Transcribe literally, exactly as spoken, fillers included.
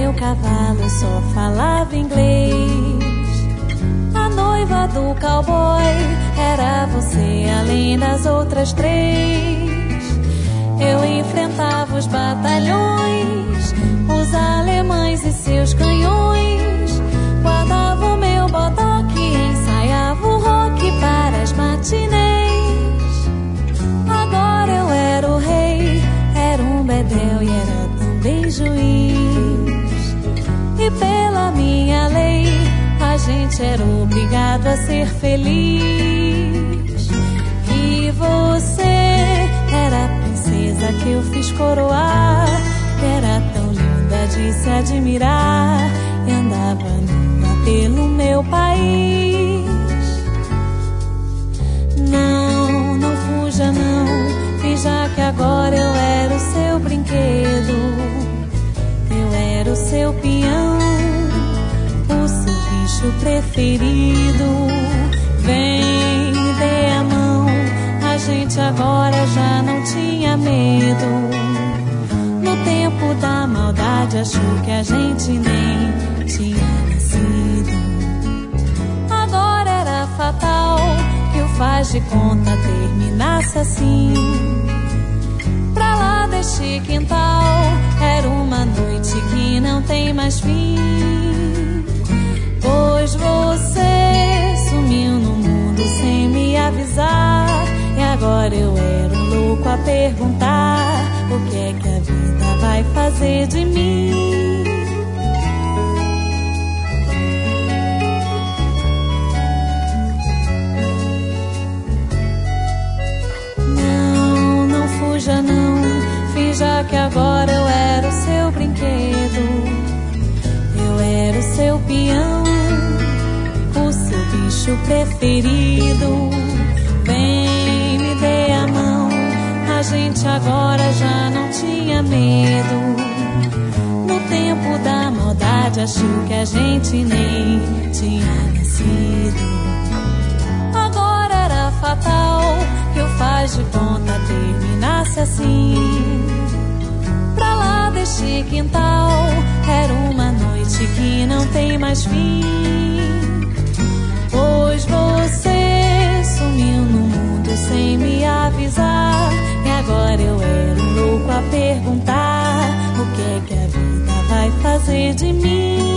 meu cavalo só falava inglês. A noiva do cowboy era você, além das outras três. Eu enfrentava os batalhões, os alemães e seus canhões. Guardava o meu bodoque, ensaiava o rock para as matinês. Agora eu era o rei, era um bedel e era também juiz. E pela minha lei, a gente era obrigado a ser feliz. E você era a princesa que eu fiz coroar. Era tão linda de se admirar e andava nua pelo meu país. Não, não fuja não, finja que agora eu era o seu brinquedo. Eu era o seu peão, o seu bicho preferido. Vem, me dê a mão, a gente agora já não tinha medo. No tempo da maldade achou que a gente nem tinha nascido. Agora era fatal que o faz de conta terminasse assim. Pra lá deste quintal era uma noite que não tem mais fim. Pois você sumiu no mundo sem me avisar. E agora eu era um louco a perguntar: o que é que a vida vai fazer de mim? Não, não fuja não, finja que agora eu era o seu brinquedo. Eu era o seu peão, o seu bicho preferido. Vem, me dê a mão, a gente agora já não tinha medo. No tempo da maldade achou que a gente nem tinha nascido. Agora era fatal que o faz de conta terminasse assim. Pra lá deste quintal era uma noite que não tem mais fim. Pois você sumiu no mundo sem me avisar. E agora eu era um louco a perguntar: o que é que a vida vai fazer de mim?